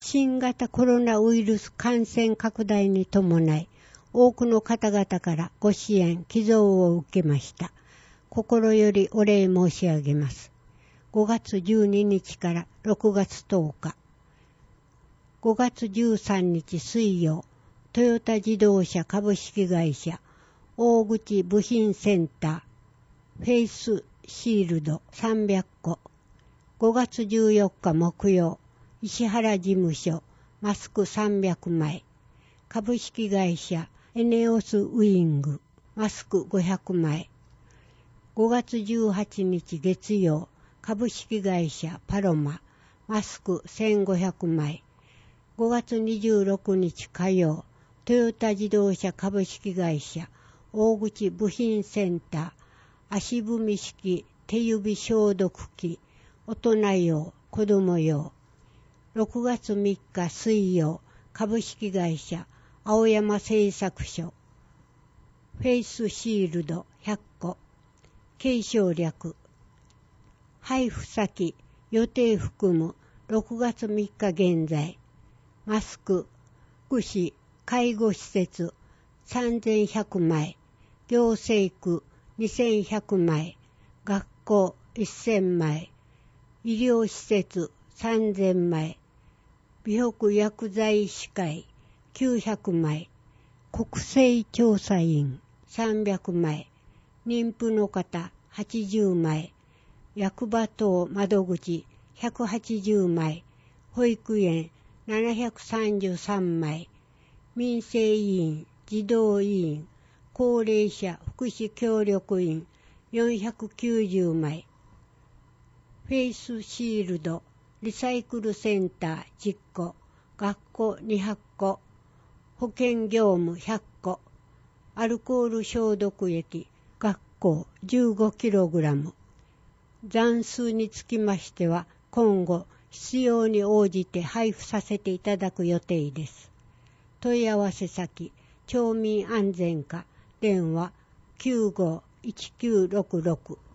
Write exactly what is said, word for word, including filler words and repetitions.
新型コロナウイルス感染拡大に伴い、多くの方々からご支援、寄贈を受けました。心よりお礼申し上げます。ごがつじゅうににちからろくがつとおか、ごがつじゅうさんにち水曜、トヨタ自動車株式会社大口部品センターフェイスシールドさんびゃっこ、ごがつじゅうよっか木曜、石原事務所マスクさんびゃくまい、株式会社エネオスウイングマスクごひゃくまい、ごがつじゅうはちにち月曜、株式会社パロママスクせんごひゃくまい、ごがつにじゅうろくにち火曜、トヨタ自動車株式会社大口部品センター足踏み式手指消毒器大人用子供用、ろくがつみっか水曜、株式会社青山製作所フェイスシールドひゃっこ、継承略、配布先予定含むろくがつみっか現在、マスク、福祉、介護施設さんぜんひゃくまい、行政区にせんひゃくまい、学校せんまい、医療施設さんぜんまい、美北薬剤医師会きゅうひゃくまい、国勢調査員さんびゃくまい、妊婦の方はちじゅうまい、役場等窓口ひゃくはちじゅうまい、保育園ななひゃくさんじゅうさんまい、民生委員、児童委員、高齢者福祉協力員よんひゃくきゅうじゅうまい、フェイスシールド、リサイクルセンターじゅっこ、学校にひゃっこ、保健業務ひゃっこ、アルコール消毒液、学校 じゅうごキログラム。残数につきましては、今後必要に応じて配布させていただく予定です。問い合わせ先、町民安全課、電話きゅうごいちきゅうろくろく